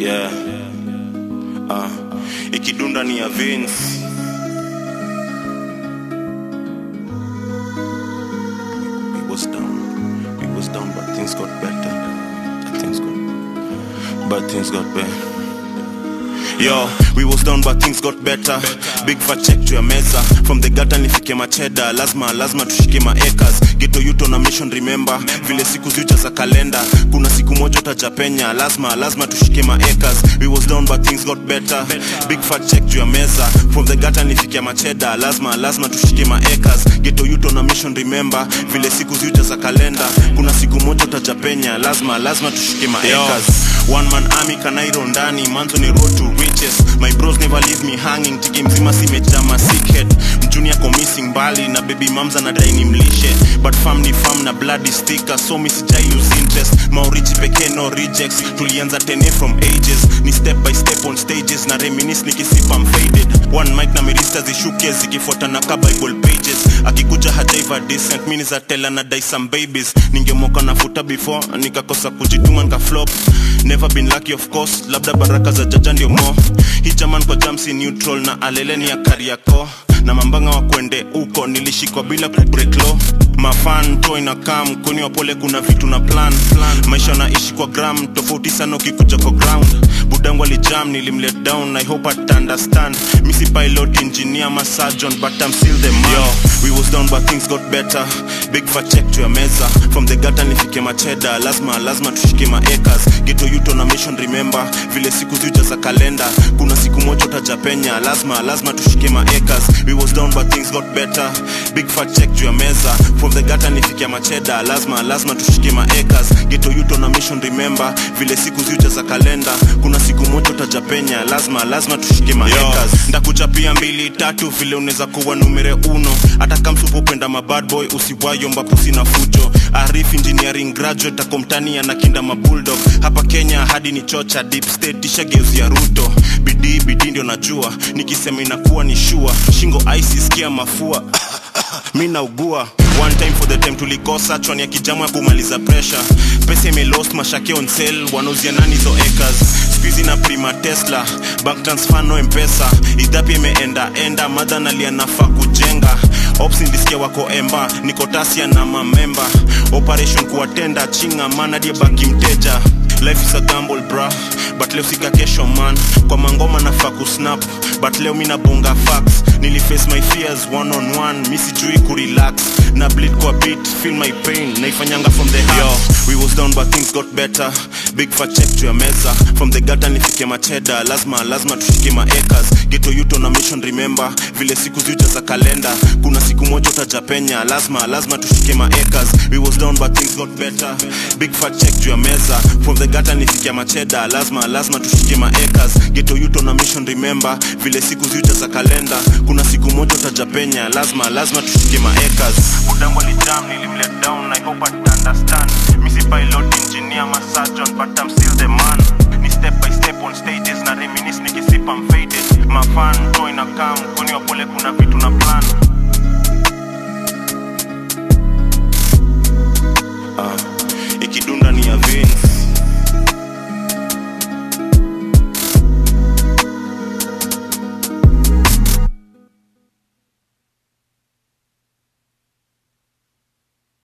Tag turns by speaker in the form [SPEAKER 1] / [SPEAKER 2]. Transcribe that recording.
[SPEAKER 1] Yeah. Ikidunda ni ya Vince. We was down, but things got better. But things got better. Yo, we was down but things got better. Big fat check to your meza. From the gutter nifike macheda. Lazima tushike maekers. Geto yuto na mission remember. Vile siku ziuja za kalenda. Kuna siku moja utajapenya. Lazima tushike maekers. We was down but things got better. Big fat check to your meza. From the gutter nifike macheda. Lazima tushike maekers. Geto yuto na mission remember. Vile siku ziuja za kalenda. Kuna siku moja utajapenya. Lazima tushike maekers. One man army kanairo ndani. Manzo ni road to riches. My bros never leave me hanging. Tiki mzima simejama sickhead. Mjuni yako missing mbali. Na baby mamza na daini mlishe. But fam ni fam na bloody sticker. So mi sijai lose interest. Maurichi peke no rejects. Tulianza 10 from ages. Ni step by step on stages. Na reminisce nikisipa I'm faded. One mic na mirista zishuke. Zikifuata na ka bible pages. Akikuja hajaiva decent. Mini za tela na die some babies. Ningemoka na futa before. Nikakosa kujituma nka flop. Never been lucky of course. Labda baraka za jaja ndio mo. Hii jaman kwa jamsi neutral. Na aleleni ya Kariako. Na mambanga wa kwende uko. Nilishikwa bila kubreak law. Mafan toy na kam. Kuni wapole kuna vitu na plan. Maisha naishi kwa gram. Tofauti sana ukikuja kwa ground. Budangu alijam nilimlet down. I hope I understand. Missy pilot engineer ma surgeon. But I'm still the man. Yo, we was down but things got better. Big fat check to your meza. From the gutter nifike macheda. Lazima tushike maekers. Geto yuto na mission remember. Vile siku ziuja za kalenda. Kuna siku moja utajapenya. Lazima tushike maekers. We was down but things got better. Big fat check to your meza. From the gutter nifike macheda. Lazima tushike maekers. Geto yuto na mission remember. Vile siku ziuja za kalenda. Kuna siku moja utajapenya. Lazima tushike maekers. Ndakuja pia 2-3 vile unaweza kuwa numere 1. Hata kama usipopenda ma bad boy usiwayo mbapusi na fujo. Arif engineering graduate akomtani anakinda ma bulldog. Hapa Kenya hadi ni chocha deep state tisha geuzi ya Ruto. Bidii ndio najua. Nikisema inakuwa ni sure. Shingo ice sikia mafua. Mina ugua. One time for the time tulikosa. Chwani ya kijamu ya kumaliza pressure. Pesa imelost mashake on sale. Wanauzia nani zo acres. Squeezy na prima Tesla. Bank transfer no mpesa. Idhapi imeenda. Mada nalia nafaa kujenga. Ops nilisikia wako emba. Niko tasia na mamemba. Operation kuwatenda. Chinga man hadi baki mteja. Life is a gamble bra. But leo sika kesho man. Kwa mangoma nafaa kusnap. But leo mina bonga facts. Niliface my fears one on one. Mi sijui kurelax. Na bleed kwa beat, feel my pain. Naifanyanga from the heart. Yo, we was down but things got better. Big fat check to your meza. From the gutter nifike macheda. Lazima tushike maekers. Geto yuto na mission remember. Vile siku ziuja za kalenda. Kuna siku moja utajapenya. Lazima tushike maekers. We was down but things got better. Big fat check to your meza. From the gutter nifike macheda. Lazima tushike maekers. Geto yuto na mission remember. Vile siku ziuja za kalenda. Kuna siku moja utajapenya. Lazima tushike maekers. Budangu alijam nilimlet down. I hope I understand. Missy pilot engineer ma surgeon. But I'm still the man. Ni step by step on stages. Na reminisce nikisipa I'm faded. Mafan toy na kam. Kuni wapole kuna vitu na plan.